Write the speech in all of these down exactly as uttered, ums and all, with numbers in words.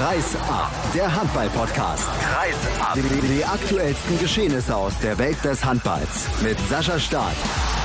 Kreis ab, der Handball-Podcast. Kreis ab. Die, die aktuellsten Geschehnisse aus der Welt des Handballs mit Sascha Staat.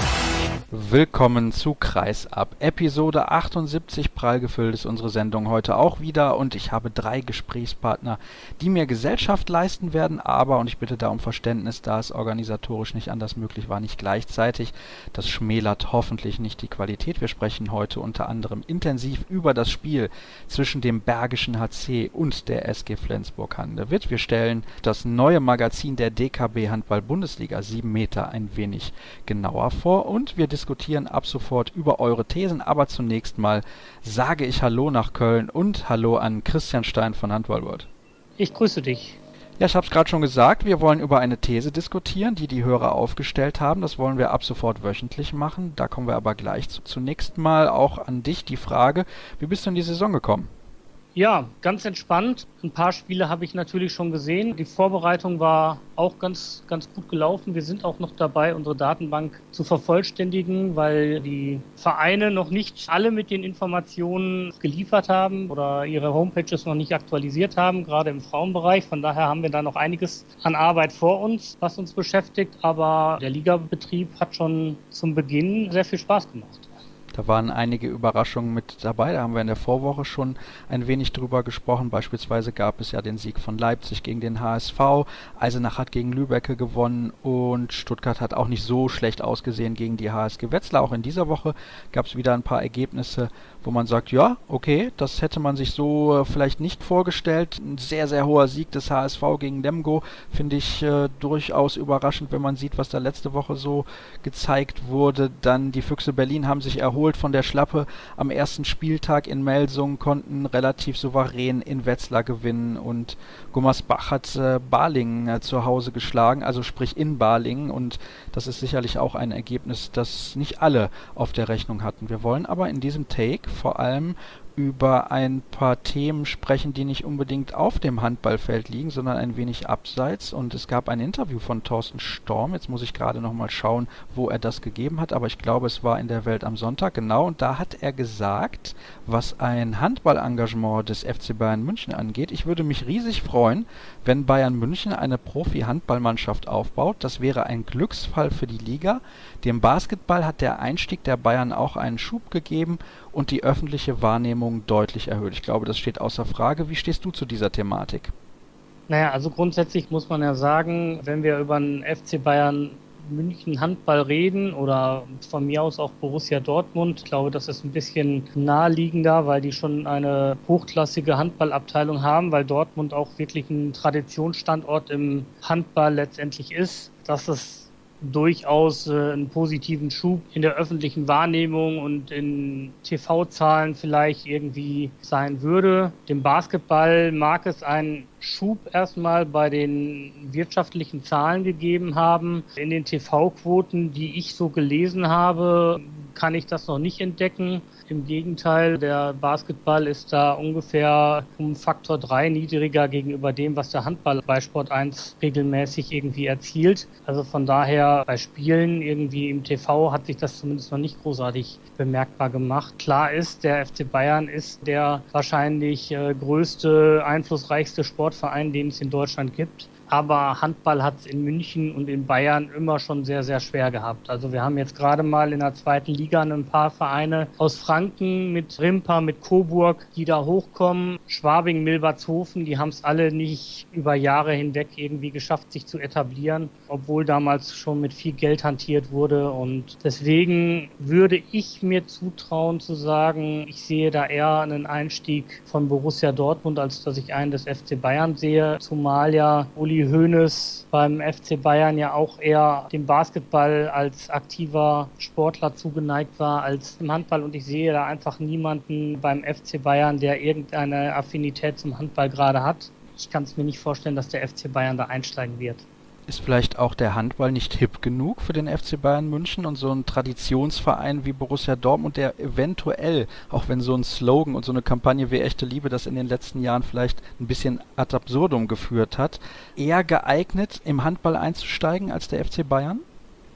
Willkommen zu Kreis ab. Episode achtundsiebzig, prall gefüllt ist unsere Sendung heute auch wieder und ich habe drei Gesprächspartner, die mir Gesellschaft leisten werden, aber, und ich bitte da um Verständnis, da es organisatorisch nicht anders möglich war, nicht gleichzeitig. Das schmälert hoffentlich nicht die Qualität. Wir sprechen heute unter anderem intensiv über das Spiel zwischen dem Bergischen H C und der S G Flensburg-Handewitt. Wir stellen das neue Magazin der D K B Handball-Bundesliga sieben Meter ein wenig genauer vor und wir diskutieren ab sofort über eure Thesen, aber zunächst mal sage ich Hallo nach Köln und Hallo an Christian Stein von Handball World. Ich grüße dich. Ja, ich habe es gerade schon gesagt, wir wollen über eine These diskutieren, die die Hörer aufgestellt haben. Das wollen wir ab sofort wöchentlich machen, da kommen wir aber gleich zu. Zunächst mal auch an dich die Frage, wie bist du in die Saison gekommen? Ja, ganz entspannt. Ein paar Spiele habe ich natürlich schon gesehen. Die Vorbereitung war auch ganz, ganz gut gelaufen. Wir sind auch noch dabei, unsere Datenbank zu vervollständigen, weil die Vereine noch nicht alle mit den Informationen geliefert haben oder ihre Homepages noch nicht aktualisiert haben, gerade im Frauenbereich. Von daher haben wir da noch einiges an Arbeit vor uns, was uns beschäftigt. Aber der Ligabetrieb hat schon zum Beginn sehr viel Spaß gemacht. Da waren einige Überraschungen mit dabei, da haben wir in der Vorwoche schon ein wenig drüber gesprochen. Beispielsweise gab es ja den Sieg von Leipzig gegen den H S V, Eisenach hat gegen Lübeck gewonnen und Stuttgart hat auch nicht so schlecht ausgesehen gegen die H S G Wetzlar. Auch in dieser Woche gab es wieder ein paar Ergebnisse, wo man sagt, ja, okay, das hätte man sich so äh, vielleicht nicht vorgestellt. Ein sehr, sehr hoher Sieg des H S V gegen Lemgo finde ich äh, durchaus überraschend, wenn man sieht, was da letzte Woche so gezeigt wurde. Dann die Füchse Berlin haben sich erholt von der Schlappe am ersten Spieltag in Melsungen, konnten relativ souverän in Wetzlar gewinnen und Gummersbach hat äh, Balingen äh, zu Hause geschlagen, also sprich in Balingen, und das ist sicherlich auch ein Ergebnis, das nicht alle auf der Rechnung hatten. Wir wollen aber in diesem Take vor allem über ein paar Themen sprechen, die nicht unbedingt auf dem Handballfeld liegen, sondern ein wenig abseits. Und es gab ein Interview von Thorsten Storm. Jetzt muss ich gerade noch mal schauen, wo er das gegeben hat. Aber ich glaube, es war in der Welt am Sonntag. Genau. Und da hat er gesagt, was ein Handballengagement des F C Bayern München angeht. Ich würde mich riesig freuen, wenn Bayern München eine Profi-Handballmannschaft aufbaut. Das wäre ein Glücksfall für die Liga. Dem Basketball hat der Einstieg der Bayern auch einen Schub gegeben und die öffentliche Wahrnehmung deutlich erhöht. Ich glaube, das steht außer Frage. Wie stehst du zu dieser Thematik? Naja, also grundsätzlich muss man ja sagen, wenn wir über den F C Bayern München Handball reden oder von mir aus auch Borussia Dortmund, ich glaube, das ist ein bisschen naheliegender, weil die schon eine hochklassige Handballabteilung haben, weil Dortmund auch wirklich ein Traditionsstandort im Handball letztendlich ist, dass es durchaus äh, einen positiven Schub in der öffentlichen Wahrnehmung und in T V-Zahlen vielleicht irgendwie sein würde. Dem Basketball mag es einen Schub erstmal bei den wirtschaftlichen Zahlen gegeben haben. In den T V-Quoten, die ich so gelesen habe, kann ich das noch nicht entdecken. Im Gegenteil, der Basketball ist da ungefähr um Faktor drei niedriger gegenüber dem, was der Handball bei Sport eins regelmäßig irgendwie erzielt. Also von daher bei Spielen irgendwie im T V hat sich das zumindest noch nicht großartig bemerkbar gemacht. Klar ist, der F C Bayern ist der wahrscheinlich äh, größte, einflussreichste Sportverein, den es in Deutschland gibt. Aber Handball hat es in München und in Bayern immer schon sehr, sehr schwer gehabt. Also wir haben jetzt gerade mal in der zweiten Liga ein paar Vereine aus Franken mit Rimpa, mit Coburg, die da hochkommen. Schwabing, Milbertshofen, die haben es alle nicht über Jahre hinweg irgendwie geschafft, sich zu etablieren, obwohl damals schon mit viel Geld hantiert wurde. Und deswegen würde ich mir zutrauen zu sagen, ich sehe da eher einen Einstieg von Borussia Dortmund, als dass ich einen des F C Bayern sehe. Zumal ja Uli Hoeneß beim F C Bayern ja auch eher dem Basketball als aktiver Sportler zugeneigt war als im Handball. Und ich sehe da einfach niemanden beim F C Bayern, der irgendeine Affinität zum Handball gerade hat. Ich kann es mir nicht vorstellen, dass der F C Bayern da einsteigen wird. Ist vielleicht auch der Handball nicht hip genug für den F C Bayern München und so ein Traditionsverein wie Borussia Dortmund, der eventuell, auch wenn so ein Slogan und so eine Kampagne wie Echte Liebe das in den letzten Jahren vielleicht ein bisschen ad absurdum geführt hat, eher geeignet, im Handball einzusteigen als der F C Bayern?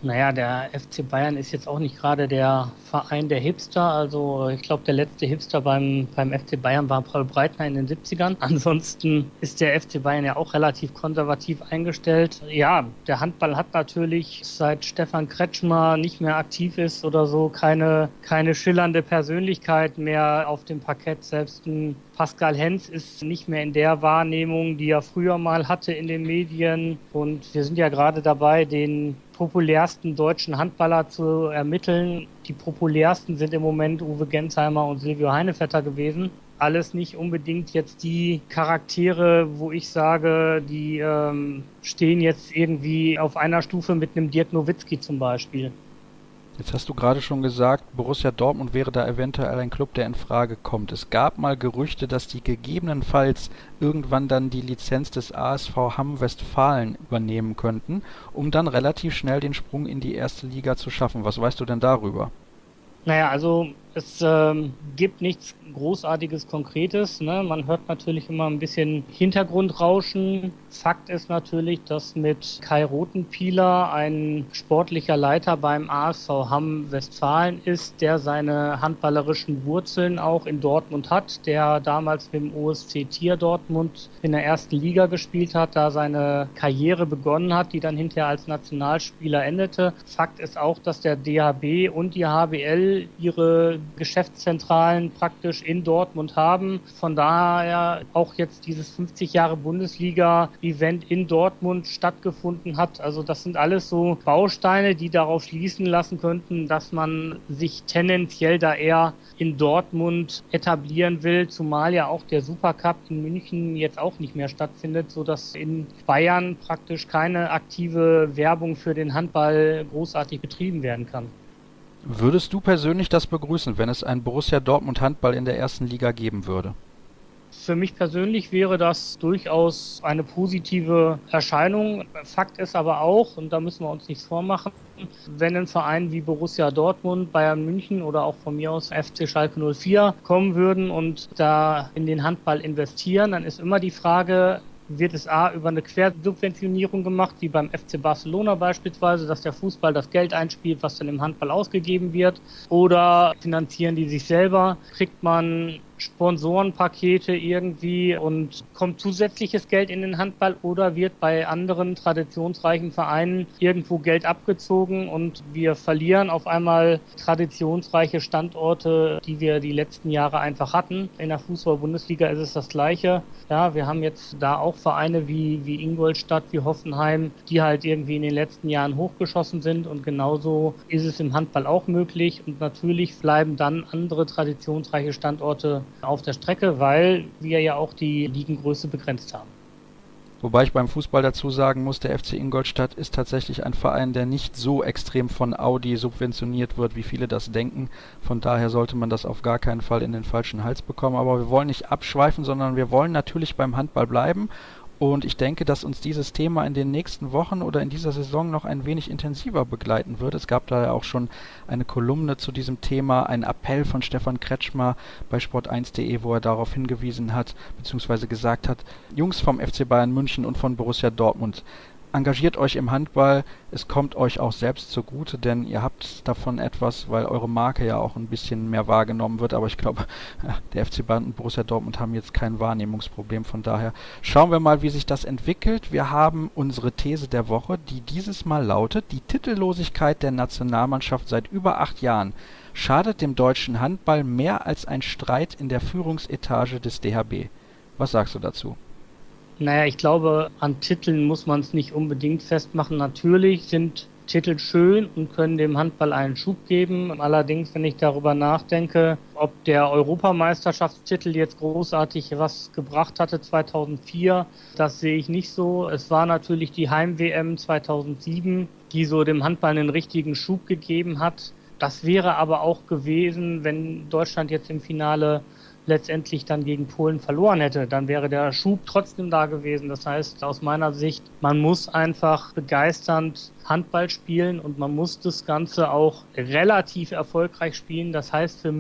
Naja, der F C Bayern ist jetzt auch nicht gerade der Verein der Hipster. Also ich glaube, der letzte Hipster beim, beim F C Bayern war Paul Breitner in den siebzigern. Ansonsten ist der F C Bayern ja auch relativ konservativ eingestellt. Ja, der Handball hat natürlich, seit Stefan Kretschmer nicht mehr aktiv ist oder so, keine, keine schillernde Persönlichkeit mehr auf dem Parkett. Selbst ein Pascal Hens ist nicht mehr in der Wahrnehmung, die er früher mal hatte in den Medien. Und wir sind ja gerade dabei, den populärsten deutschen Handballer zu ermitteln. Die populärsten sind im Moment Uwe Gensheimer und Silvio Heinevetter gewesen. Alles nicht unbedingt jetzt die Charaktere, wo ich sage, die ähm, stehen jetzt irgendwie auf einer Stufe mit einem Dirk Nowitzki zum Beispiel. Jetzt hast du gerade schon gesagt, Borussia Dortmund wäre da eventuell ein Club, der in Frage kommt. Es gab mal Gerüchte, dass die gegebenenfalls irgendwann dann die Lizenz des A S V Hamm-Westfalen übernehmen könnten, um dann relativ schnell den Sprung in die erste Liga zu schaffen. Was weißt du denn darüber? Naja, also es ähm, gibt nichts Großartiges, Konkretes. Ne? Man hört natürlich immer ein bisschen Hintergrundrauschen. Fakt ist natürlich, dass mit Kai Rothenpieler ein sportlicher Leiter beim A S V Hamm-Westfalen ist, der seine handballerischen Wurzeln auch in Dortmund hat, der damals mit dem O S C Tier Dortmund in der ersten Liga gespielt hat, da seine Karriere begonnen hat, die dann hinterher als Nationalspieler endete. Fakt ist auch, dass der D H B und die H B L ihre Geschäftszentralen praktisch in Dortmund haben. Von daher auch jetzt dieses fünfzig Jahre Bundesliga-Event in Dortmund stattgefunden hat. Also das sind alles so Bausteine, die darauf schließen lassen könnten, dass man sich tendenziell da eher in Dortmund etablieren will, zumal ja auch der Supercup in München jetzt auch nicht mehr stattfindet, sodass in Bayern praktisch keine aktive Werbung für den Handball großartig betrieben werden kann. Würdest du persönlich das begrüßen, wenn es ein Borussia Dortmund Handball in der ersten Liga geben würde? Für mich persönlich wäre das durchaus eine positive Erscheinung. Fakt ist aber auch, und da müssen wir uns nichts vormachen, wenn ein Verein wie Borussia Dortmund, Bayern München oder auch von mir aus F C Schalke null vier kommen würden und da in den Handball investieren, dann ist immer die Frage, wird es A über eine Quersubventionierung gemacht, wie beim F C Barcelona beispielsweise, dass der Fußball das Geld einspielt, was dann im Handball ausgegeben wird, oder finanzieren die sich selber, kriegt man Sponsorenpakete irgendwie und kommt zusätzliches Geld in den Handball, oder wird bei anderen traditionsreichen Vereinen irgendwo Geld abgezogen und wir verlieren auf einmal traditionsreiche Standorte, die wir die letzten Jahre einfach hatten. In der Fußball-Bundesliga ist es das Gleiche. Ja, wir haben jetzt da auch Vereine wie, wie Ingolstadt, wie Hoffenheim, die halt irgendwie in den letzten Jahren hochgeschossen sind, und genauso ist es im Handball auch möglich, und natürlich bleiben dann andere traditionsreiche Standorte auf der Strecke, weil wir ja auch die Ligengröße begrenzt haben. Wobei ich beim Fußball dazu sagen muss, der F C Ingolstadt ist tatsächlich ein Verein, der nicht so extrem von Audi subventioniert wird, wie viele das denken. Von daher sollte man das auf gar keinen Fall in den falschen Hals bekommen. Aber wir wollen nicht abschweifen, sondern wir wollen natürlich beim Handball bleiben. Und ich denke, dass uns dieses Thema in den nächsten Wochen oder in dieser Saison noch ein wenig intensiver begleiten wird. Es gab da ja auch schon eine Kolumne zu diesem Thema, einen Appell von Stefan Kretschmer bei sport eins punkt de, wo er darauf hingewiesen hat, beziehungsweise gesagt hat, Jungs vom F C Bayern München und von Borussia Dortmund, engagiert euch im Handball, es kommt euch auch selbst zugute, denn ihr habt davon etwas, weil eure Marke ja auch ein bisschen mehr wahrgenommen wird, aber ich glaube, der F C Bayern und Borussia Dortmund haben jetzt kein Wahrnehmungsproblem, von daher schauen wir mal, wie sich das entwickelt. Wir haben unsere These der Woche, die dieses Mal lautet, die Titellosigkeit der Nationalmannschaft seit über acht Jahren schadet dem deutschen Handball mehr als ein Streit in der Führungsetage des D H B. Was sagst du dazu? Naja, ich glaube, an Titeln muss man es nicht unbedingt festmachen. Natürlich sind Titel schön und können dem Handball einen Schub geben. Allerdings, wenn ich darüber nachdenke, ob der Europameisterschaftstitel jetzt großartig was gebracht hatte zweitausendvier, das sehe ich nicht so. Es war natürlich die Heim-W M zweitausendsieben, die so dem Handball einen richtigen Schub gegeben hat. Das wäre aber auch gewesen, wenn Deutschland jetzt im Finale letztendlich dann gegen Polen verloren hätte, dann wäre der Schub trotzdem da gewesen. Das heißt, aus meiner Sicht, man muss einfach begeisternd Handball spielen und man muss das Ganze auch relativ erfolgreich spielen. Das heißt für mich,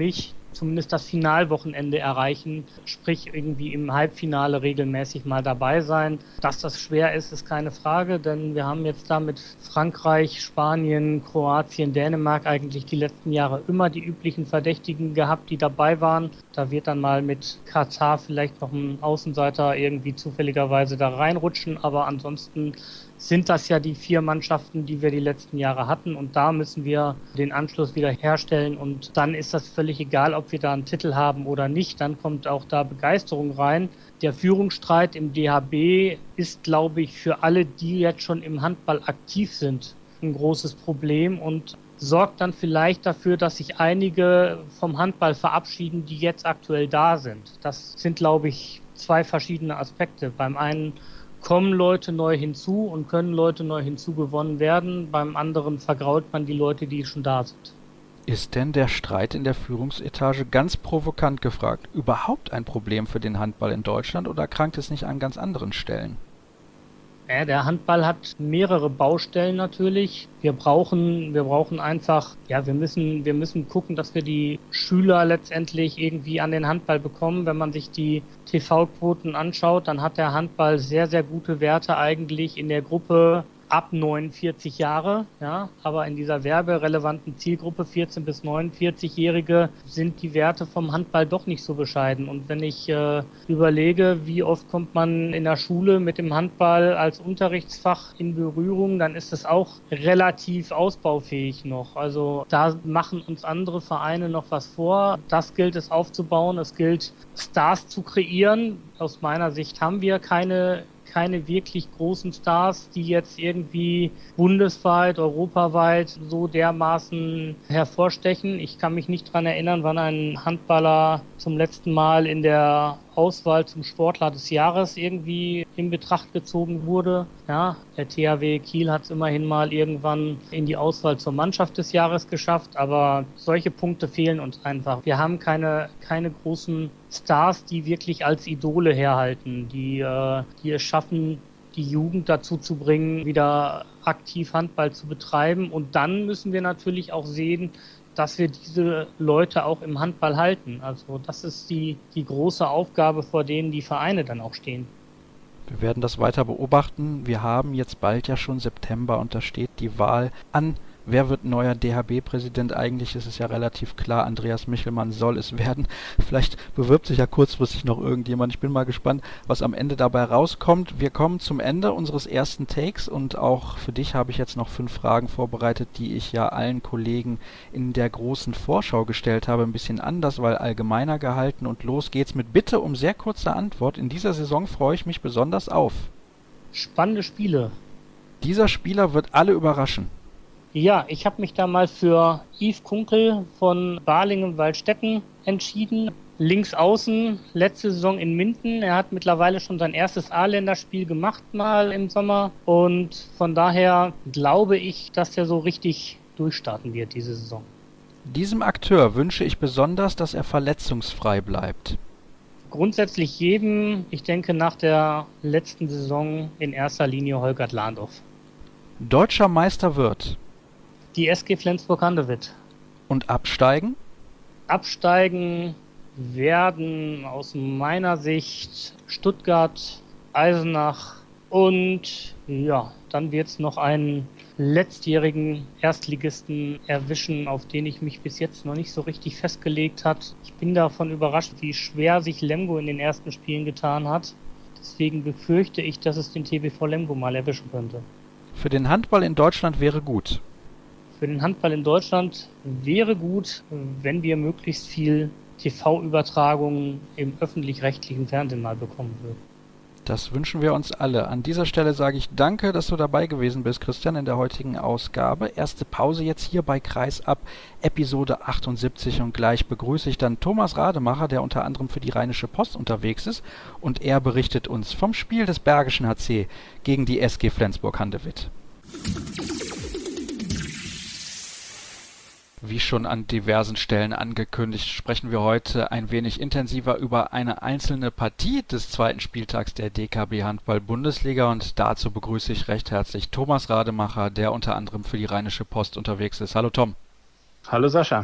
zumindest das Finalwochenende erreichen, sprich irgendwie im Halbfinale regelmäßig mal dabei sein. Dass das schwer ist, ist keine Frage, denn wir haben jetzt da mit Frankreich, Spanien, Kroatien, Dänemark eigentlich die letzten Jahre immer die üblichen Verdächtigen gehabt, die dabei waren. Da wird dann mal mit Katar vielleicht noch ein Außenseiter irgendwie zufälligerweise da reinrutschen, aber ansonsten sind das ja die vier Mannschaften, die wir die letzten Jahre hatten, und da müssen wir den Anschluss wieder herstellen, und dann ist das völlig egal, ob wir da einen Titel haben oder nicht, dann kommt auch da Begeisterung rein. Der Führungsstreit im D H B ist, glaube ich, für alle, die jetzt schon im Handball aktiv sind, ein großes Problem und sorgt dann vielleicht dafür, dass sich einige vom Handball verabschieden, die jetzt aktuell da sind. Das sind, glaube ich, zwei verschiedene Aspekte. Beim einen kommen Leute neu hinzu und können Leute neu hinzugewonnen werden. Beim anderen vergrault man die Leute, die schon da sind. Ist denn der Streit in der Führungsetage, ganz provokant gefragt, überhaupt ein Problem für den Handball in Deutschland oder krankt es nicht an ganz anderen Stellen? Ja, der Handball hat mehrere Baustellen natürlich. Wir brauchen, wir brauchen einfach, ja, wir müssen, wir müssen gucken, dass wir die Schüler letztendlich irgendwie an den Handball bekommen. Wenn man sich die T V-Quoten anschaut, dann hat der Handball sehr, sehr gute Werte eigentlich in der Gruppe ab neunundvierzig Jahre, ja, aber in dieser werberelevanten Zielgruppe vierzehn bis neunundvierzig-Jährige sind die Werte vom Handball doch nicht so bescheiden. Und wenn ich äh, überlege, wie oft kommt man in der Schule mit dem Handball als Unterrichtsfach in Berührung, dann ist es auch relativ ausbaufähig noch. Also da machen uns andere Vereine noch was vor. Das gilt es aufzubauen. Es gilt, Stars zu kreieren. Aus meiner Sicht haben wir keine keine wirklich großen Stars, die jetzt irgendwie bundesweit, europaweit so dermaßen hervorstechen. Ich kann mich nicht dran erinnern, wann ein Handballer zum letzten Mal in der Auswahl zum Sportler des Jahres irgendwie in Betracht gezogen wurde. Ja, der T H W Kiel hat es immerhin mal irgendwann in die Auswahl zur Mannschaft des Jahres geschafft, aber solche Punkte fehlen uns einfach. Wir haben keine, keine großen Stars, die wirklich als Idole herhalten, die, äh, die es schaffen, die Jugend dazu zu bringen, wieder aktiv Handball zu betreiben. Und dann müssen wir natürlich auch sehen, dass wir diese Leute auch im Handball halten. Also das ist die, die große Aufgabe, vor denen die Vereine dann auch stehen. Wir werden das weiter beobachten. Wir haben jetzt bald ja schon September und da steht die Wahl an. Wer wird neuer D H B-Präsident? Eigentlich ist es ja relativ klar, Andreas Michelmann soll es werden. Vielleicht bewirbt sich ja kurzfristig noch irgendjemand. Ich bin mal gespannt, was am Ende dabei rauskommt. Wir kommen zum Ende unseres ersten Takes und auch für dich habe ich jetzt noch fünf Fragen vorbereitet, die ich ja allen Kollegen in der großen Vorschau gestellt habe. Ein bisschen anders, weil allgemeiner gehalten. Und los geht's mit Bitte um sehr kurze Antwort. In dieser Saison freue ich mich besonders auf. Spannende Spiele. Dieser Spieler wird alle überraschen. Ja, ich habe mich da mal für Yves Kunkel von Balingen-Waldstätten entschieden. Links außen, letzte Saison in Minden. Er hat mittlerweile schon sein erstes A-Länderspiel gemacht mal im Sommer. Und von daher glaube ich, dass er so richtig durchstarten wird diese Saison. Diesem Akteur wünsche ich besonders, dass er verletzungsfrei bleibt. Grundsätzlich jedem, ich denke nach der letzten Saison in erster Linie Holgert Lahndorf. Deutscher Meister wird. Die S G Flensburg-Handewitt. Und absteigen? Absteigen werden aus meiner Sicht Stuttgart, Eisenach und ja, dann wird es noch einen letztjährigen Erstligisten erwischen, auf den ich mich bis jetzt noch nicht so richtig festgelegt habe. Ich bin davon überrascht, wie schwer sich Lemgo in den ersten Spielen getan hat. Deswegen befürchte ich, dass es den T B V Lemgo mal erwischen könnte. Für den Handball in Deutschland wäre gut. Für den Handball in Deutschland wäre gut, wenn wir möglichst viel T V-Übertragungen im öffentlich-rechtlichen Fernsehen mal bekommen würden. Das wünschen wir uns alle. An dieser Stelle sage ich danke, dass du dabei gewesen bist, Christian, in der heutigen Ausgabe. Erste Pause jetzt hier bei Kreisab, Episode achtundsiebzig, und gleich begrüße ich dann Thomas Rademacher, der unter anderem für die Rheinische Post unterwegs ist, und er berichtet uns vom Spiel des Bergischen H C gegen die S G Flensburg-Handewitt. Wie schon an diversen Stellen angekündigt, sprechen wir heute ein wenig intensiver über eine einzelne Partie des zweiten Spieltags der D K B Handball Bundesliga, und dazu begrüße ich recht herzlich Thomas Rademacher, der unter anderem für die Rheinische Post unterwegs ist. Hallo Tom. Hallo Sascha.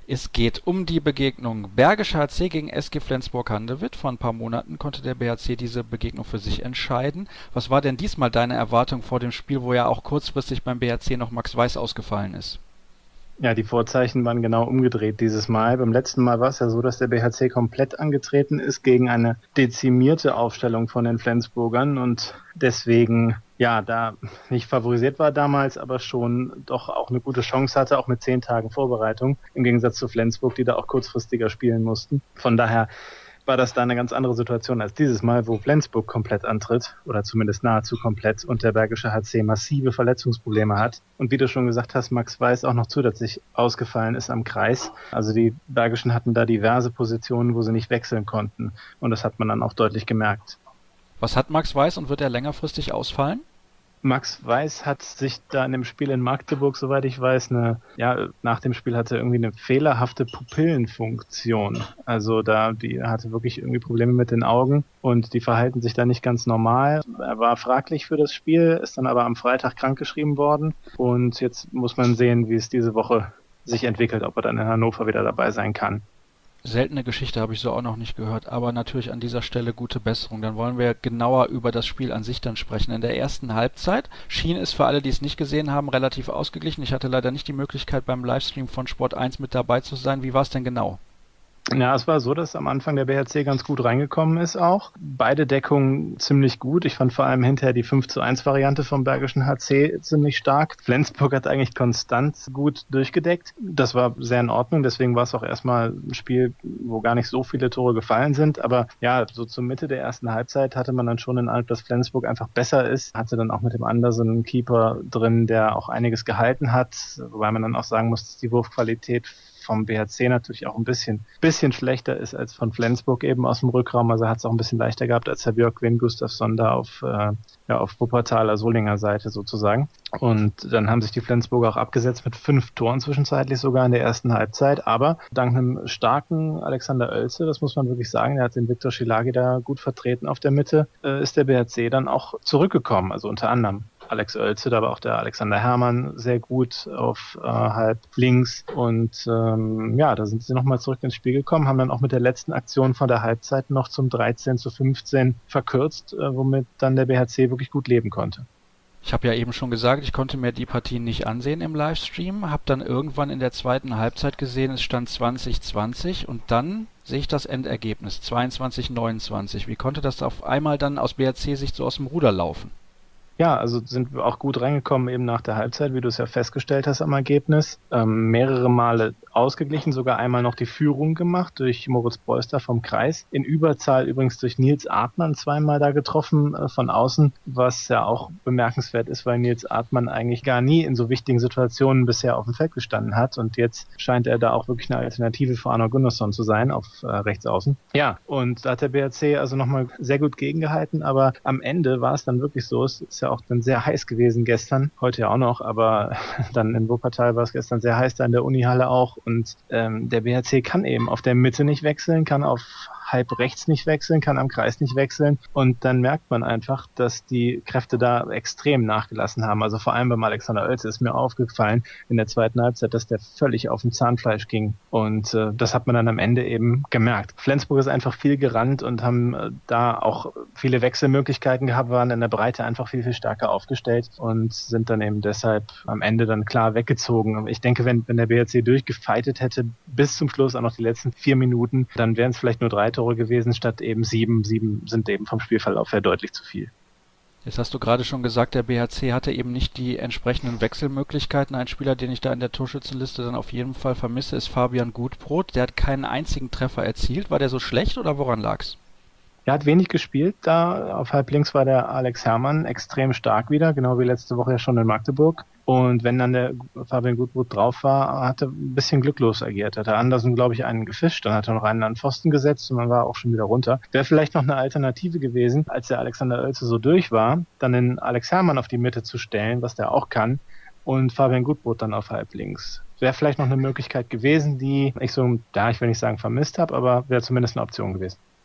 Es geht um die Begegnung Bergischer H C gegen S G Flensburg-Handewitt. Vor ein paar Monaten konnte der B H C diese Begegnung für sich entscheiden. Was war denn diesmal deine Erwartung vor dem Spiel, wo ja auch kurzfristig beim B H C noch Max Weiß ausgefallen ist? Ja, die Vorzeichen waren genau umgedreht dieses Mal. Beim letzten Mal war es ja so, dass der B H C komplett angetreten ist gegen eine dezimierte Aufstellung von den Flensburgern und deswegen ja, da nicht favorisiert war damals, aber schon doch auch eine gute Chance hatte, auch mit zehn Tagen Vorbereitung, im Gegensatz zu Flensburg, die da auch kurzfristiger spielen mussten. Von daher war das da eine ganz andere Situation als dieses Mal, wo Flensburg komplett antritt, oder zumindest nahezu komplett, und der Bergische H C massive Verletzungsprobleme hat. Und wie du schon gesagt hast, Max Weiß auch noch zusätzlich ausgefallen ist am Kreis. Also die Bergischen hatten da diverse Positionen, wo sie nicht wechseln konnten. Und das hat man dann auch deutlich gemerkt. Was hat Max Weiß und wird er längerfristig ausfallen? Max Weiß hat sich da in dem Spiel in Magdeburg, soweit ich weiß, eine, ja, nach dem Spiel hatte er irgendwie eine fehlerhafte Pupillenfunktion. Also da, die hatte wirklich irgendwie Probleme mit den Augen und die verhalten sich da nicht ganz normal. Er war fraglich für das Spiel, ist dann aber am Freitag krankgeschrieben worden und jetzt muss man sehen, wie es diese Woche sich entwickelt, ob er dann in Hannover wieder dabei sein kann. Seltene Geschichte, habe ich so auch noch nicht gehört, aber natürlich an dieser Stelle gute Besserung. Dann wollen wir genauer über das Spiel an sich dann sprechen. In der ersten Halbzeit schien es für alle, die es nicht gesehen haben, relativ ausgeglichen. Ich hatte leider nicht die Möglichkeit, beim Livestream von Sport eins mit dabei zu sein. Wie war es denn genau? Ja, es war so, dass am Anfang der B H C ganz gut reingekommen ist auch. Beide Deckungen ziemlich gut. Ich fand vor allem hinterher die fünf zu eins Variante vom Bergischen H C ziemlich stark. Flensburg hat eigentlich konstant gut durchgedeckt. Das war sehr in Ordnung. Deswegen war es auch erstmal ein Spiel, wo gar nicht so viele Tore gefallen sind. Aber ja, so zur Mitte der ersten Halbzeit hatte man dann schon den Eindruck, dass Flensburg einfach besser ist. Hatte dann auch mit dem Andersen einen Keeper drin, der auch einiges gehalten hat. Wobei man dann auch sagen muss, dass die Wurfqualität vom B H C natürlich auch ein bisschen bisschen schlechter ist als von Flensburg eben aus dem Rückraum. Also hat es auch ein bisschen leichter gehabt als Herr Björkwin Gustafsson da auf, äh, ja, auf Wuppertaler Solinger Seite sozusagen. Und dann haben sich die Flensburger auch abgesetzt mit fünf Toren zwischenzeitlich sogar in der ersten Halbzeit. Aber dank einem starken Alexander Oelze, das muss man wirklich sagen, der hat den Viktor Schillagy da gut vertreten auf der Mitte, äh, ist der B H C dann auch zurückgekommen. Also unter anderem Alex Oelze, da war auch der Alexander Herrmann sehr gut auf äh, halb links und ähm, ja, da sind sie nochmal zurück ins Spiel gekommen, haben dann auch mit der letzten Aktion von der Halbzeit noch zum dreizehn zu fünfzehn verkürzt, äh, womit dann der B H C wirklich gut leben konnte. Ich habe ja eben schon gesagt, ich konnte mir die Partien nicht ansehen im Livestream, habe dann irgendwann in der zweiten Halbzeit gesehen, es stand zwanzig zwanzig und dann sehe ich das Endergebnis, zweiundzwanzig neunundzwanzig. Wie konnte das auf einmal dann aus B H C-Sicht so aus dem Ruder laufen? Ja, also sind wir auch gut reingekommen eben nach der Halbzeit, wie du es ja festgestellt hast am Ergebnis. Ähm, mehrere Male ausgeglichen, sogar einmal noch die Führung gemacht durch Moritz Beuster vom Kreis. In Überzahl übrigens durch Nils Artmann zweimal da getroffen äh, von außen, was ja auch bemerkenswert ist, weil Nils Artmann eigentlich gar nie in so wichtigen Situationen bisher auf dem Feld gestanden hat und jetzt scheint er da auch wirklich eine Alternative für Arno Gunnarsson zu sein auf äh, Rechtsaußen. Ja, und da hat der B H C also nochmal sehr gut gegengehalten, aber am Ende war es dann wirklich so, es ist ja auch dann sehr heiß gewesen gestern, heute ja auch noch, aber dann in Wuppertal war es gestern sehr heiß, da in der Unihalle auch und ähm, der B H C kann eben auf der Mitte nicht wechseln, kann auf halb rechts nicht wechseln, kann am Kreis nicht wechseln und dann merkt man einfach, dass die Kräfte da extrem nachgelassen haben. Also vor allem beim Alexander Oelze ist mir aufgefallen in der zweiten Halbzeit, dass der völlig auf dem Zahnfleisch ging und äh, das hat man dann am Ende eben gemerkt. Flensburg ist einfach viel gerannt und haben äh, da auch viele Wechselmöglichkeiten gehabt, waren in der Breite einfach viel, viel stärker aufgestellt und sind dann eben deshalb am Ende dann klar weggezogen. Ich denke, wenn, wenn der B H C durchgefeitet hätte bis zum Schluss, auch noch die letzten vier Minuten, dann wären es vielleicht nur drei Tore gewesen, statt eben sieben. Sieben sind eben vom Spielverlauf her deutlich zu viel. Jetzt hast du gerade schon gesagt, der B H C hatte eben nicht die entsprechenden Wechselmöglichkeiten. Ein Spieler, den ich da in der Torschützenliste dann auf jeden Fall vermisse, ist Fabian Gutbrot. Der hat keinen einzigen Treffer erzielt. War der so schlecht oder woran lag's? Er hat wenig gespielt, da auf halb links war der Alex Herrmann extrem stark wieder, genau wie letzte Woche ja schon in Magdeburg. Und wenn dann der Fabian Gutbrot drauf war, hat er ein bisschen glücklos agiert. Hat der Andersen, glaube ich, einen gefischt, dann hat er noch einen an den Pfosten gesetzt und dann war er auch schon wieder runter. Wäre vielleicht noch eine Alternative gewesen, als der Alexander Oelze so durch war, dann den Alex Herrmann auf die Mitte zu stellen, was der auch kann, und Fabian Gutbrot dann auf halb links. Wäre vielleicht noch eine Möglichkeit gewesen, die ich so, ja, ich will nicht sagen vermisst habe, aber wäre zumindest eine Option gewesen.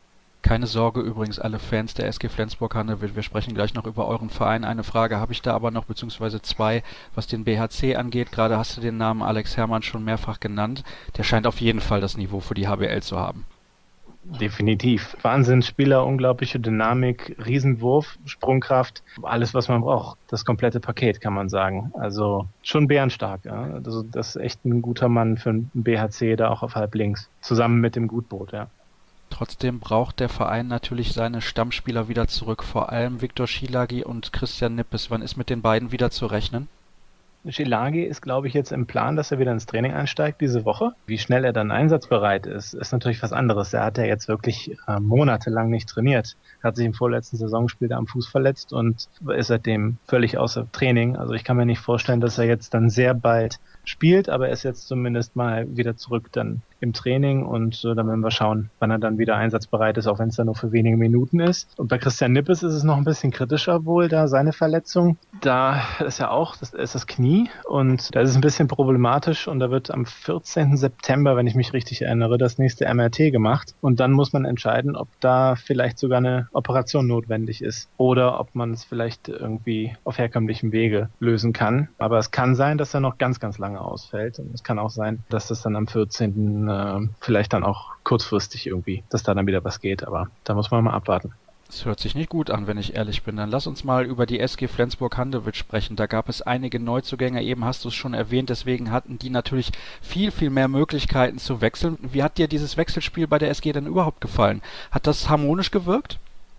Keine Sorge übrigens, alle Fans der S G Flensburg-Handewitt, wir sprechen gleich noch über euren Verein. Eine Frage habe ich da aber noch, beziehungsweise zwei, was den B H C angeht. Gerade hast du den Namen Alex Herrmann schon mehrfach genannt. Der scheint auf jeden Fall das Niveau für die H B L zu haben. Definitiv. Wahnsinnsspieler, unglaubliche Dynamik, Riesenwurf, Sprungkraft, alles, was man braucht. Das komplette Paket, kann man sagen. Also schon bärenstark. Ja? Also das ist echt ein guter Mann für einen B H C, da auch auf halb links. Zusammen mit dem Gutbrot, ja. Trotzdem braucht der Verein natürlich seine Stammspieler wieder zurück, vor allem Viktor Schielagi und Christian Nippes. Wann ist mit den beiden wieder zu rechnen? Schielagi ist, glaube ich, jetzt im Plan, dass er wieder ins Training einsteigt diese Woche. Wie schnell er dann einsatzbereit ist, ist natürlich was anderes. Er hat ja jetzt wirklich äh, monatelang nicht trainiert. Er hat sich im vorletzten Saisonspiel da am Fuß verletzt und ist seitdem völlig außer Training. Also ich kann mir nicht vorstellen, dass er jetzt dann sehr bald spielt, aber er ist jetzt zumindest mal wieder zurück dann im Training und äh, dann werden wir schauen, wann er dann wieder einsatzbereit ist, auch wenn es dann nur für wenige Minuten ist. Und bei Christian Nippes ist es noch ein bisschen kritischer wohl, da seine Verletzung. Da ist ja auch, das ist das Knie und da ist es ein bisschen problematisch und da wird am vierzehnten September, wenn ich mich richtig erinnere, das nächste M R T gemacht und dann muss man entscheiden, ob da vielleicht sogar eine Operation notwendig ist oder ob man es vielleicht irgendwie auf herkömmlichem Wege lösen kann. Aber es kann sein, dass er noch ganz, ganz lange ausfällt und es kann auch sein, dass das dann am vierzehnten äh, vielleicht dann auch kurzfristig irgendwie, dass da dann wieder was geht, aber da muss man mal abwarten. Das hört sich nicht gut an, wenn ich ehrlich bin. Dann lass uns mal über die S G Flensburg-Handewitt sprechen. Da gab es einige Neuzugänge, eben hast du es schon erwähnt, deswegen hatten die natürlich viel, viel mehr Möglichkeiten zu wechseln. Wie hat dir dieses Wechselspiel bei der S G denn überhaupt gefallen? Hat das harmonisch gewirkt?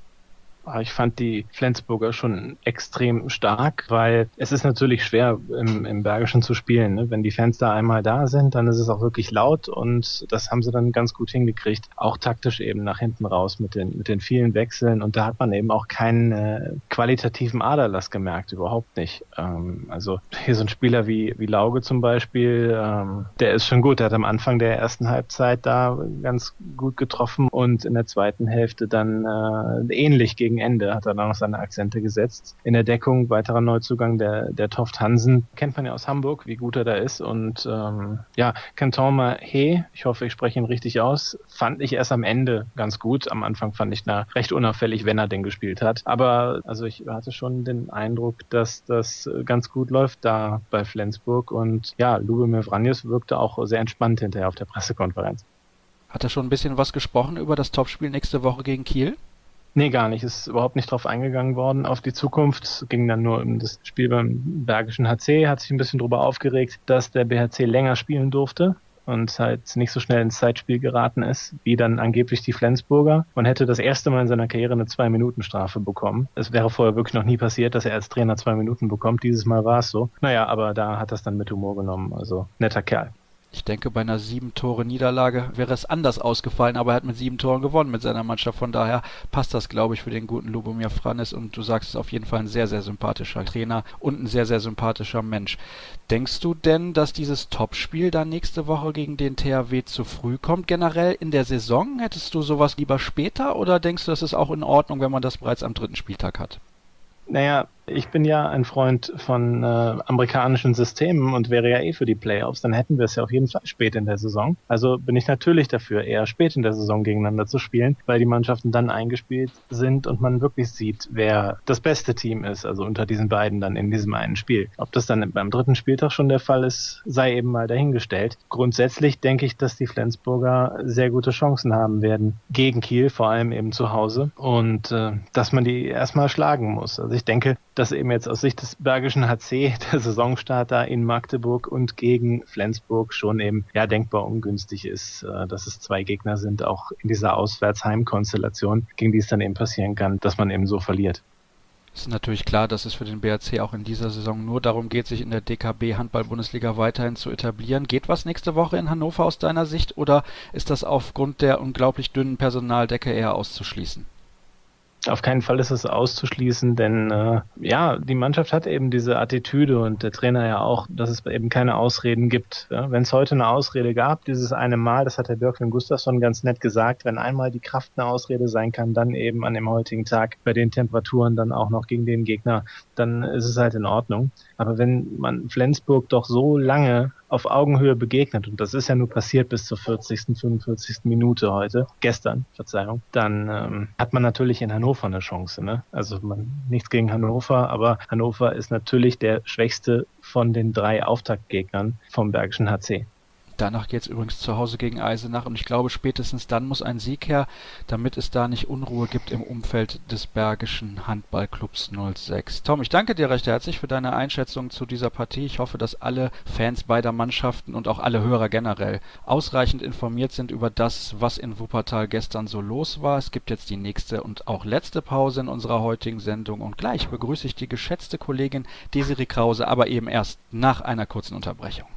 Ich fand die Flensburger schon extrem stark, weil es ist natürlich schwer im, im Bergischen zu spielen. Ne? Wenn die Fans da einmal da sind, dann ist es auch wirklich laut und das haben sie dann ganz gut hingekriegt. Auch taktisch eben nach hinten raus mit den, mit den vielen Wechseln und da hat man eben auch keinen äh, qualitativen Aderlass gemerkt, überhaupt nicht. Ähm, also hier so ein Spieler wie, wie Lauge zum Beispiel, ähm, der ist schon gut. Der hat am Anfang der ersten Halbzeit da ganz gut getroffen und in der zweiten Hälfte dann äh, ähnlich gegen Ende hat er dann noch seine Akzente gesetzt. In der Deckung weiterer Neuzugang der der Toft Hansen, kennt man ja aus Hamburg, wie gut er da ist und ähm, ja, Canton Mahé, ich hoffe, ich spreche ihn richtig aus, fand ich erst am Ende ganz gut. Am Anfang fand ich na recht unauffällig, wenn er den gespielt hat. Aber also ich hatte schon den Eindruck, dass das ganz gut läuft da bei Flensburg und ja, Lubomir Vranjes wirkte auch sehr entspannt hinterher auf der Pressekonferenz. Hat er schon ein bisschen was gesprochen über das Topspiel nächste Woche gegen Kiel? Nee, gar nicht. Ist überhaupt nicht drauf eingegangen worden auf die Zukunft. Es ging dann nur um das Spiel beim Bergischen H C. Hat sich ein bisschen drüber aufgeregt, dass der B H C länger spielen durfte und halt nicht so schnell ins Zeitspiel geraten ist, wie dann angeblich die Flensburger. Man hätte das erste Mal in seiner Karriere eine Zwei-Minuten-Strafe bekommen. Es wäre vorher wirklich noch nie passiert, dass er als Trainer zwei Minuten bekommt. Dieses Mal war es so. Naja, aber da hat er es dann mit Humor genommen. Also netter Kerl. Ich denke, bei einer sieben-Tore-Niederlage wäre es anders ausgefallen, aber er hat mit sieben Toren gewonnen mit seiner Mannschaft. Von daher passt das, glaube ich, für den guten Lubomir Vranjes. Und du sagst, es ist auf jeden Fall ein sehr, sehr sympathischer Trainer und ein sehr, sehr sympathischer Mensch. Denkst du denn, dass dieses Topspiel dann nächste Woche gegen den T H W zu früh kommt? Generell in der Saison hättest du sowas lieber später oder denkst du, das ist auch in Ordnung, wenn man das bereits am dritten Spieltag hat? Naja, ich bin ja ein Freund von äh, amerikanischen Systemen und wäre ja eh für die Playoffs, dann hätten wir es ja auf jeden Fall spät in der Saison. Also bin ich natürlich dafür, eher spät in der Saison gegeneinander zu spielen, weil die Mannschaften dann eingespielt sind und man wirklich sieht, wer das beste Team ist, also unter diesen beiden dann in diesem einen Spiel. Ob das dann beim dritten Spieltag schon der Fall ist, sei eben mal dahingestellt. Grundsätzlich denke ich, dass die Flensburger sehr gute Chancen haben werden gegen Kiel, vor allem eben zu Hause und äh, dass man die erstmal schlagen muss. Also ich denke, dass eben jetzt aus Sicht des Bergischen H C der Saisonstart da in Magdeburg und gegen Flensburg schon eben ja denkbar ungünstig ist, dass es zwei Gegner sind, auch in dieser Auswärtsheimkonstellation, gegen die es dann eben passieren kann, dass man eben so verliert. Es ist natürlich klar, dass es für den B H C auch in dieser Saison nur darum geht, sich in der D K B-Handball-Bundesliga weiterhin zu etablieren. Geht was nächste Woche in Hannover aus deiner Sicht oder ist das aufgrund der unglaublich dünnen Personaldecke eher auszuschließen? Auf keinen Fall ist es auszuschließen, denn äh, ja, die Mannschaft hat eben diese Attitüde und der Trainer ja auch, dass es eben keine Ausreden gibt. Ja? Wenn es heute eine Ausrede gab, dieses eine Mal, das hat der Björkvin Gustafsson ganz nett gesagt, wenn einmal die Kraft eine Ausrede sein kann, dann eben an dem heutigen Tag bei den Temperaturen dann auch noch gegen den Gegner, dann ist es halt in Ordnung. Aber wenn man Flensburg doch so lange auf Augenhöhe begegnet, und das ist ja nur passiert bis zur vierzigsten, fünfundvierzigsten Minute heute, gestern, Verzeihung, dann ähm, hat man natürlich in Hannover eine Chance. Ne? Also man, nichts gegen Hannover, aber Hannover ist natürlich der schwächste von den drei Auftaktgegnern vom Bergischen H C. Danach geht es übrigens zu Hause gegen Eisenach und ich glaube, spätestens dann muss ein Sieg her, damit es da nicht Unruhe gibt im Umfeld des Bergischen Handballclubs null sechs. Tom, ich danke dir recht herzlich für deine Einschätzung zu dieser Partie. Ich hoffe, dass alle Fans beider Mannschaften und auch alle Hörer generell ausreichend informiert sind über das, was in Wuppertal gestern so los war. Es gibt jetzt die nächste und auch letzte Pause in unserer heutigen Sendung und gleich begrüße ich die geschätzte Kollegin Desiree Krause, aber eben erst nach einer kurzen Unterbrechung.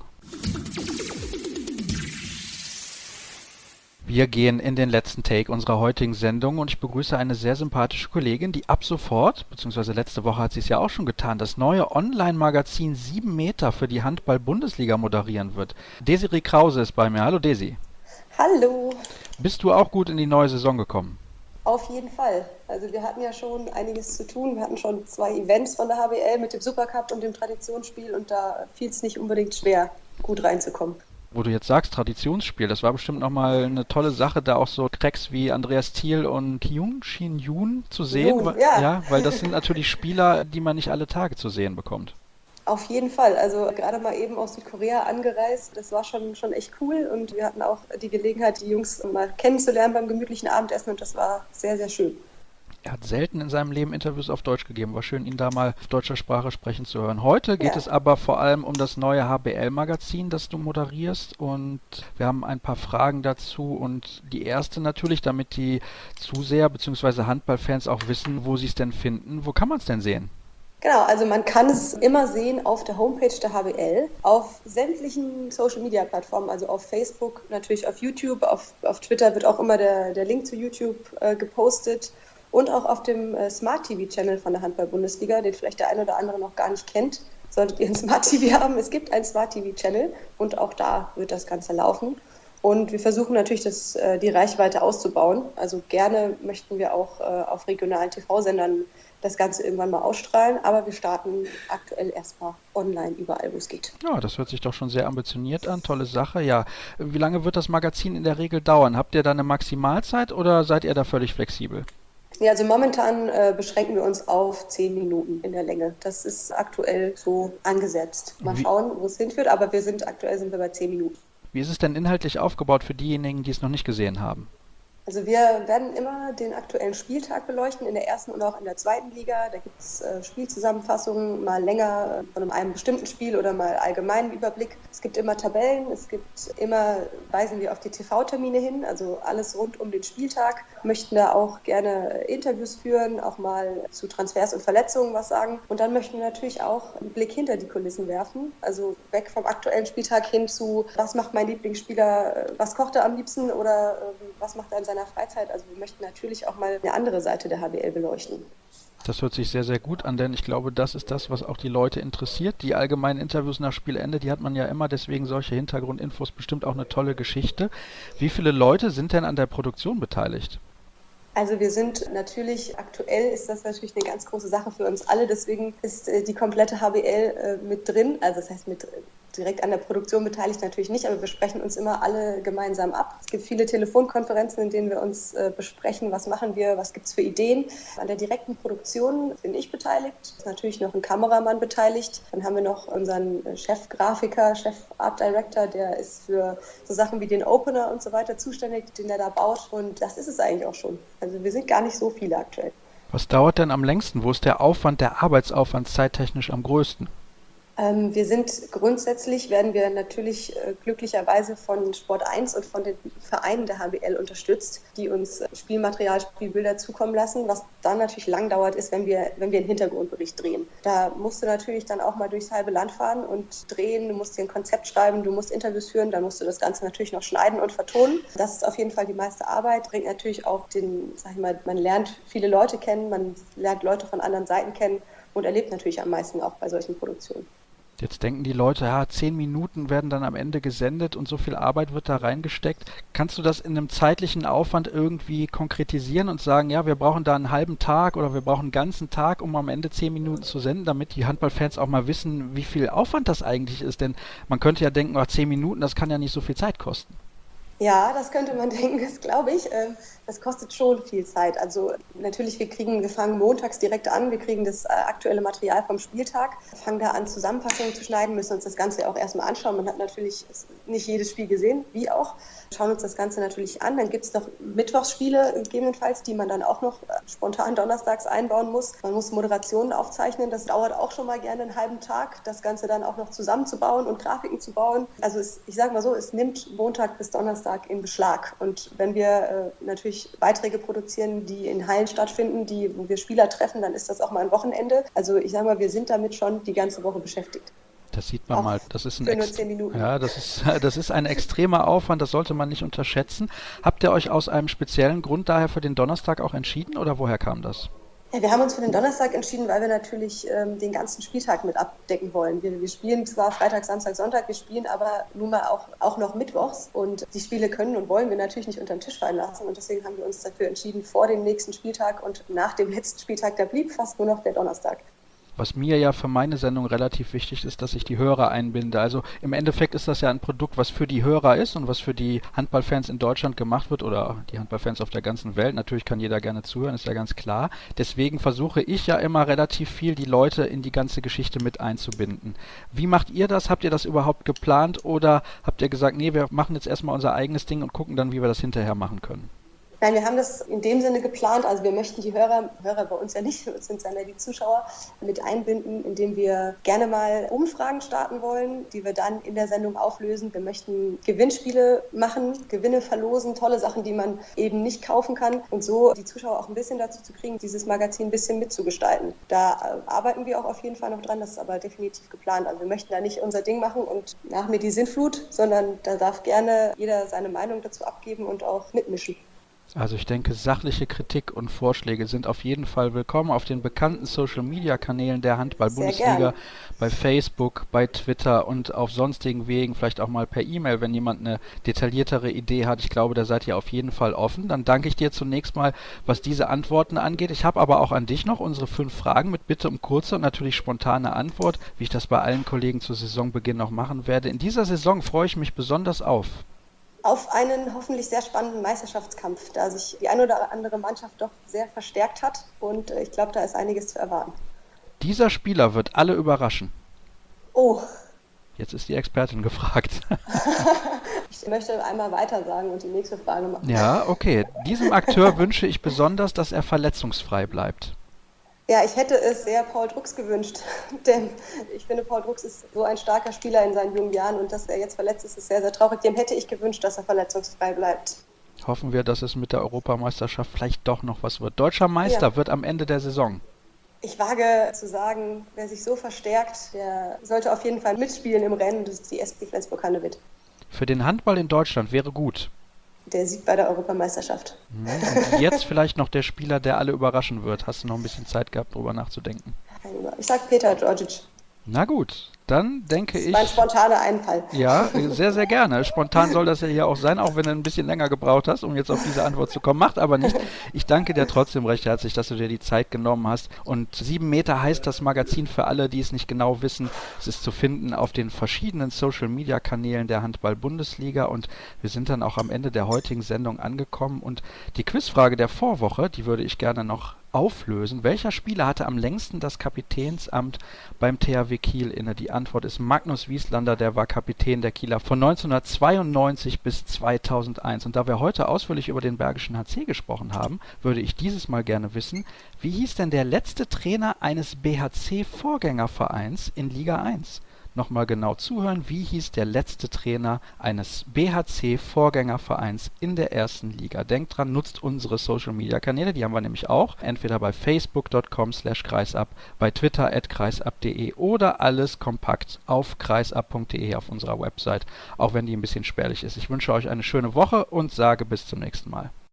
Wir gehen in den letzten Take unserer heutigen Sendung und ich begrüße eine sehr sympathische Kollegin, die ab sofort, beziehungsweise letzte Woche hat sie es ja auch schon getan, das neue Online-Magazin sieben Meter für die Handball-Bundesliga moderieren wird. Desiree Krause ist bei mir. Hallo Desi. Hallo. Bist du auch gut in die neue Saison gekommen? Auf jeden Fall. Also wir hatten ja schon einiges zu tun. Wir hatten schon zwei Events von der H B L mit dem Supercup und dem Traditionsspiel und da fiel es nicht unbedingt schwer, gut reinzukommen. Wo du jetzt sagst, Traditionsspiel, das war bestimmt nochmal eine tolle Sache, da auch so Cracks wie Andreas Thiel und Kyung Shin Yoon zu sehen. Yoon, ja. ja, weil das sind natürlich Spieler, die man nicht alle Tage zu sehen bekommt. Auf jeden Fall. Also gerade mal eben aus Südkorea angereist, das war schon, schon echt cool und wir hatten auch die Gelegenheit, die Jungs mal kennenzulernen beim gemütlichen Abendessen und das war sehr, sehr schön. Er hat selten in seinem Leben Interviews auf Deutsch gegeben. War schön, ihn da mal auf deutscher Sprache sprechen zu hören. Heute geht ja. es aber vor allem um das neue H B L-Magazin, das du moderierst. Und wir haben ein paar Fragen dazu. Und die erste natürlich, damit die Zuseher bzw. Handballfans auch wissen, wo sie es denn finden. Wo kann man es denn sehen? Genau, also man kann es immer sehen auf der Homepage der H B L, auf sämtlichen Social-Media-Plattformen, also auf Facebook, natürlich auf YouTube, auf, auf Twitter wird auch immer der, der Link zu YouTube äh, gepostet. Und auch auf dem äh, Smart-T V-Channel von der Handball-Bundesliga, den vielleicht der eine oder andere noch gar nicht kennt. Solltet ihr ein Smart-T V haben, es gibt einen Smart-T V-Channel und auch da wird das Ganze laufen. Und wir versuchen natürlich, das, äh, die Reichweite auszubauen. Also gerne möchten wir auch äh, auf regionalen T V-Sendern das Ganze irgendwann mal ausstrahlen, aber wir starten aktuell erstmal online überall, wo es geht. Ja, das hört sich doch schon sehr ambitioniert an, tolle Sache. Ja, wie lange wird das Magazin in der Regel dauern? Habt ihr da eine Maximalzeit oder seid ihr da völlig flexibel? Ja, also momentan äh, beschränken wir uns auf zehn Minuten in der Länge. Das ist aktuell so angesetzt. Mal Wie? schauen, wo es hinführt, aber wir sind aktuell sind wir bei zehn Minuten. Wie ist es denn inhaltlich aufgebaut für diejenigen, die es noch nicht gesehen haben? Also wir werden immer den aktuellen Spieltag beleuchten, in der ersten und auch in der zweiten Liga. Da gibt es äh, Spielzusammenfassungen, mal länger von einem bestimmten Spiel oder mal allgemeinen Überblick. Es gibt immer Tabellen, es gibt immer, weisen wir auf die T V-Termine hin, also alles rund um den Spieltag. Möchten da auch gerne Interviews führen, auch mal zu Transfers und Verletzungen was sagen. Und dann möchten wir natürlich auch einen Blick hinter die Kulissen werfen, also weg vom aktuellen Spieltag hin zu, was macht mein Lieblingsspieler, was kocht er am liebsten oder äh, was macht er in seiner Freizeit. Also wir möchten natürlich auch mal eine andere Seite der H B L beleuchten. Das hört sich sehr, sehr gut an, denn ich glaube, das ist das, was auch die Leute interessiert. Die allgemeinen Interviews nach Spielende, die hat man ja immer, deswegen solche Hintergrundinfos bestimmt auch eine tolle Geschichte. Wie viele Leute sind denn an der Produktion beteiligt? Also wir sind natürlich, aktuell ist das natürlich eine ganz große Sache für uns alle, deswegen ist äh, die komplette H B L äh, mit drin, also das heißt mit direkt an der Produktion beteiligt natürlich nicht, aber wir sprechen uns immer alle gemeinsam ab. Es gibt viele Telefonkonferenzen, in denen wir uns äh, besprechen, was machen wir, was gibt es für Ideen. An der direkten Produktion bin ich beteiligt, ist natürlich noch ein Kameramann beteiligt. Dann haben wir noch unseren Chefgrafiker, Chef Art Director, der ist für so Sachen wie den Opener und so weiter zuständig, den er da baut. Und das ist es eigentlich auch schon. Also wir sind gar nicht so viele aktuell. Was dauert denn am längsten? Wo ist der Aufwand, der Arbeitsaufwand zeittechnisch am größten? Ähm, wir sind grundsätzlich, werden wir natürlich äh, glücklicherweise von Sport eins und von den Vereinen der H B L unterstützt, die uns äh, Spielmaterial, Spielbilder zukommen lassen. Was dann natürlich lang dauert, ist, wenn wir, wenn wir einen Hintergrundbericht drehen. Da musst du natürlich dann auch mal durchs halbe Land fahren und drehen. Du musst dir ein Konzept schreiben, du musst Interviews führen, dann musst du das Ganze natürlich noch schneiden und vertonen. Das ist auf jeden Fall die meiste Arbeit, bringt natürlich auch den, sag ich mal, man lernt viele Leute kennen, man lernt Leute von anderen Seiten kennen und erlebt natürlich am meisten auch bei solchen Produktionen. Jetzt denken die Leute, ja, zehn Minuten werden dann am Ende gesendet und so viel Arbeit wird da reingesteckt. Kannst du das in einem zeitlichen Aufwand irgendwie konkretisieren und sagen, ja, wir brauchen da einen halben Tag oder wir brauchen einen ganzen Tag, um am Ende zehn Minuten zu senden, damit die Handballfans auch mal wissen, wie viel Aufwand das eigentlich ist? Denn man könnte ja denken, ach, zehn Minuten, das kann ja nicht so viel Zeit kosten. Ja, das könnte man denken, das glaube ich. Das kostet schon viel Zeit. Also natürlich, wir kriegen, wir fangen montags direkt an, wir kriegen das aktuelle Material vom Spieltag, fangen da an, Zusammenfassungen zu schneiden, müssen uns das Ganze auch erstmal anschauen. Man hat natürlich nicht jedes Spiel gesehen, wie auch. Schauen uns das Ganze natürlich an. Dann gibt es noch Mittwochsspiele gegebenenfalls, die man dann auch noch spontan donnerstags einbauen muss. Man muss Moderationen aufzeichnen, das dauert auch schon mal gerne einen halben Tag, das Ganze dann auch noch zusammenzubauen und Grafiken zu bauen. Also es, ich sage mal so, es nimmt Montag bis Donnerstag in Beschlag. Und wenn wir äh, natürlich Beiträge produzieren, die in Hallen stattfinden, die, wo wir Spieler treffen, dann ist das auch mal ein Wochenende. Also ich sage mal, wir sind damit schon die ganze Woche beschäftigt. Das sieht man Auch mal, das ist ein für nur Ex- zehn Minuten. Ja, das ist, das ist ein extremer Aufwand, das sollte man nicht unterschätzen. Habt ihr euch aus einem speziellen Grund daher für den Donnerstag auch entschieden oder woher kam das? Ja, wir haben uns für den Donnerstag entschieden, weil wir natürlich ähm, den ganzen Spieltag mit abdecken wollen. Wir, wir spielen zwar Freitag, Samstag, Sonntag, wir spielen aber nun mal auch, auch noch mittwochs und die Spiele können und wollen wir natürlich nicht unter den Tisch fallen lassen und deswegen haben wir uns dafür entschieden, vor dem nächsten Spieltag und nach dem letzten Spieltag, da blieb fast nur noch der Donnerstag. Was mir ja für meine Sendung relativ wichtig ist, dass ich die Hörer einbinde. Also im Endeffekt ist das ja ein Produkt, was für die Hörer ist und was für die Handballfans in Deutschland gemacht wird oder die Handballfans auf der ganzen Welt. Natürlich kann jeder gerne zuhören, ist ja ganz klar. Deswegen versuche ich ja immer relativ viel, die Leute in die ganze Geschichte mit einzubinden. Wie macht ihr das? Habt ihr das überhaupt geplant oder habt ihr gesagt, nee, wir machen jetzt erstmal unser eigenes Ding und gucken dann, wie wir das hinterher machen können? Nein, wir haben das in dem Sinne geplant, also wir möchten die Hörer, Hörer bei uns ja nicht, es sind ja die Zuschauer, mit einbinden, indem wir gerne mal Umfragen starten wollen, die wir dann in der Sendung auflösen. Wir möchten Gewinnspiele machen, Gewinne verlosen, tolle Sachen, die man eben nicht kaufen kann und so die Zuschauer auch ein bisschen dazu zu kriegen, dieses Magazin ein bisschen mitzugestalten. Da arbeiten wir auch auf jeden Fall noch dran, das ist aber definitiv geplant. Also wir möchten da nicht unser Ding machen und nach mir die Sintflut, sondern da darf gerne jeder seine Meinung dazu abgeben und auch mitmischen. Also ich denke, sachliche Kritik und Vorschläge sind auf jeden Fall willkommen auf den bekannten Social-Media-Kanälen der Handball-Bundesliga, bei Facebook, bei Twitter und auf sonstigen Wegen, vielleicht auch mal per E-Mail, wenn jemand eine detailliertere Idee hat. Ich glaube, da seid ihr auf jeden Fall offen. Dann danke ich dir zunächst mal, was diese Antworten angeht. Ich habe aber auch an dich noch unsere fünf Fragen mit Bitte um kurze und natürlich spontane Antwort, wie ich das bei allen Kollegen zu Saisonbeginn noch machen werde. In dieser Saison freue ich mich besonders auf auf einen hoffentlich sehr spannenden Meisterschaftskampf, da sich die eine oder andere Mannschaft doch sehr verstärkt hat und ich glaube, da ist einiges zu erwarten. Dieser Spieler wird alle überraschen. Oh. Jetzt ist die Expertin gefragt. Ich möchte einmal weiter sagen und die nächste Frage machen. Ja, okay. Diesem Akteur wünsche ich besonders, dass er verletzungsfrei bleibt. Ja, ich hätte es sehr Paul Drucks gewünscht, denn ich finde, Paul Drucks ist so ein starker Spieler in seinen jungen Jahren und dass er jetzt verletzt ist, ist sehr, sehr traurig. Dem hätte ich gewünscht, dass er verletzungsfrei bleibt. Hoffen wir, dass es mit der Europameisterschaft vielleicht doch noch was wird. Deutscher Meister ja. wird am Ende der Saison. Ich wage zu sagen, wer sich so verstärkt, der sollte auf jeden Fall mitspielen im Rennen. Das ist die S P Flensburg-Handewitt. Für den Handball in Deutschland wäre gut. Der Sieg bei der Europameisterschaft. Und jetzt vielleicht noch der Spieler, der alle überraschen wird. Hast du noch ein bisschen Zeit gehabt, drüber nachzudenken? Ich sag Petar Djordjic. Na gut, dann denke ich... Das ist ein spontaner Einfall. Ja, sehr, sehr gerne. Spontan soll das ja hier auch sein, auch wenn du ein bisschen länger gebraucht hast, um jetzt auf diese Antwort zu kommen. Macht aber nicht. Ich danke dir trotzdem recht herzlich, dass du dir die Zeit genommen hast. Und sieben Meter heißt das Magazin für alle, die es nicht genau wissen. Es ist zu finden auf den verschiedenen Social-Media-Kanälen der Handball-Bundesliga. Und wir sind dann auch am Ende der heutigen Sendung angekommen. Und die Quizfrage der Vorwoche, die würde ich gerne noch auflösen. Welcher Spieler hatte am längsten das Kapitänsamt beim T H W Kiel inne? Die Antwort ist Magnus Wieslander, der war Kapitän der Kieler von neunzehnhundertzweiundneunzig bis zweitausendeins. Und da wir heute ausführlich über den Bergischen H C gesprochen haben, würde ich dieses Mal gerne wissen, wie hieß denn der letzte Trainer eines B H C-Vorgängervereins in Liga eins? Nochmal genau zuhören, wie hieß der letzte Trainer eines B H C-Vorgängervereins in der ersten Liga? Denkt dran, nutzt unsere Social-Media-Kanäle, die haben wir nämlich auch, entweder bei facebook punkt com slash kreisab, bei twitter at kreisab punkt de oder alles kompakt auf kreisab punkt de auf unserer Website, auch wenn die ein bisschen spärlich ist. Ich wünsche euch eine schöne Woche und sage bis zum nächsten Mal.